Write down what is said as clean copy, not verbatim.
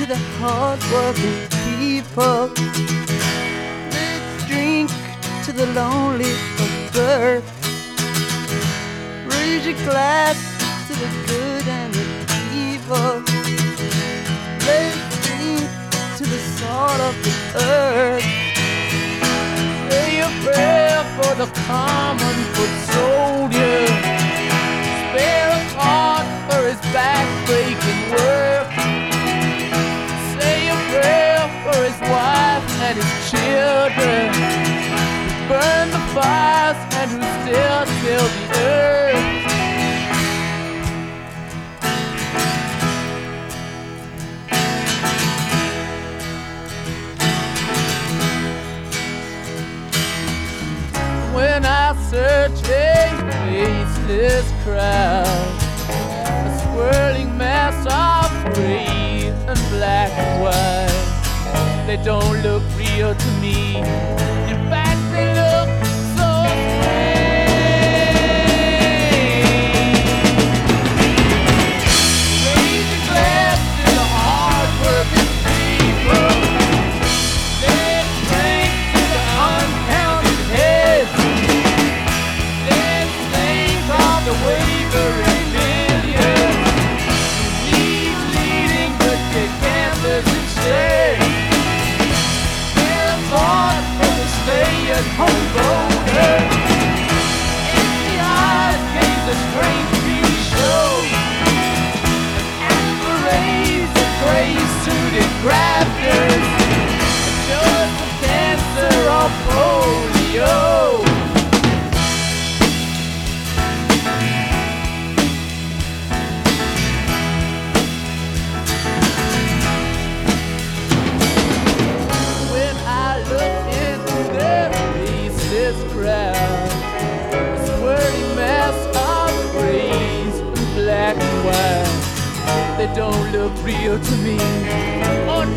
the hard-working people. Let's drink to the lonely of birth. Raise your glass to the good and the evil. Let's drink to the salt of the earth. Say a prayer for the common foot soldier. Spare a thought for his back-breaking work. Say a prayer for his wife and his children. Who burn the fires and who still till the earth. When I search a faceless crowd, a swirling mass of gray and black and white, they don't look real to me. In fact, they look so strange. Raise your glass to the hard-working people. Let's drink to the uncounted heads. Let's think of the wavering millions who need leading but get canvas instead. Their thought for the stay-at-home voter. Empty eyes gaze a strange TV show. And parades of gray-suited grafters. Just the cancer or polio. When I look into their faceless crowd, a swirling mass of grays and black and white, they don't look real to me. Oh